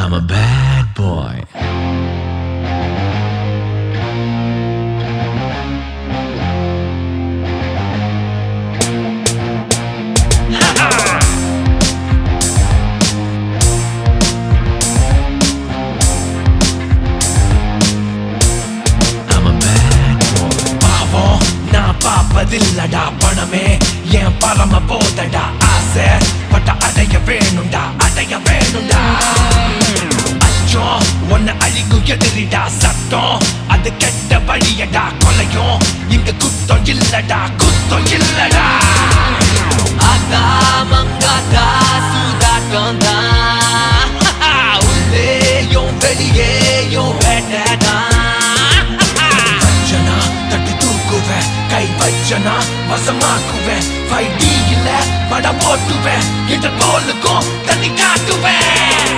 I'm a bad boy. பாப்பதில்லடா பணமே என் பரம போதடா ஆசை பட்ட அடைய வேணும்டா அச்சம் ஒன்ன அழிக்கும் எதிரிடா சட்டம் அது கெட்ட வழியடா கொலையும் இங்க குத்தம் இல்லடா அதா மங்காதா சூதாட்டம் தான் உள்ளேயும் வெளியேயும் வேட்டடா தட்டி தூக்குவேன் கை வச்சனா வசமாக்குவேன் 5D இல்ல படம் போட்டுவேன் இந்த போலுக்கும் தண்ணி காட்டுவேன்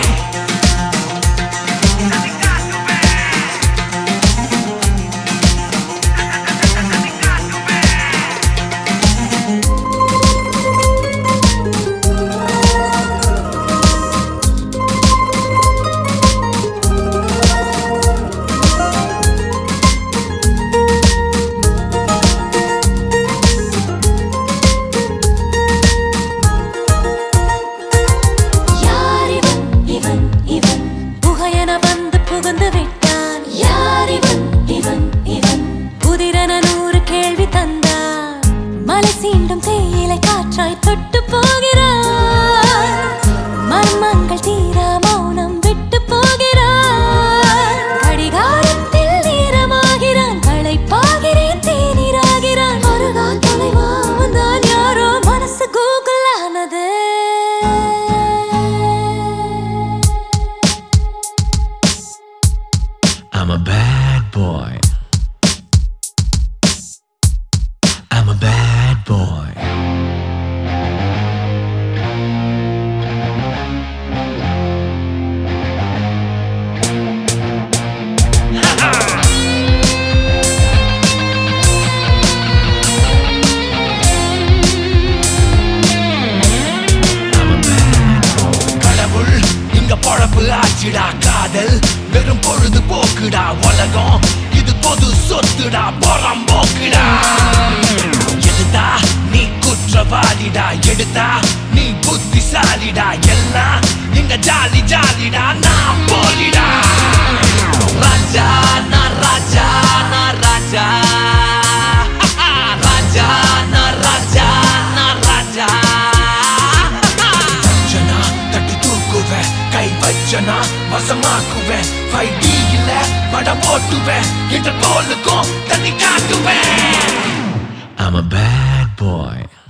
தேயிலை காற்றாய் தொட்டு போகிறார் மர்மங்கள் தீர மௌனம் விட்டு போகிறார் கடிகாரத்தில் நேரமாகிறான் களைப்பாகிறேன் தேநீராகிறான் மருகா தொலைவா வந்தான் யாரோ மனசு கூகுள் ஆனது I'm a bad boy. I'm a bad boy. பொழப்பு ஆச்சுடா காதல் வெறும் பொழுது போக்குடா உலகம் இது பொது சொத்துடா புறம் போக்குடா எடுத்தா நீ குற்றவாளிடா எடுத்தா நீ புத்திசாலிடா எல்லாம் இங்க ஜாலிடா நான் போலிடா ராஜா நான் ராஜா நான் ராஜா ராஜா நான் ராஜா நான் ராஜா கை வச்சனா வசமாக்குவேன் 5D இல்ல படம் போட்டுவேன் இந்த போலுக்கும் தண்ணி காட்டுவேன் I'm a bad boy.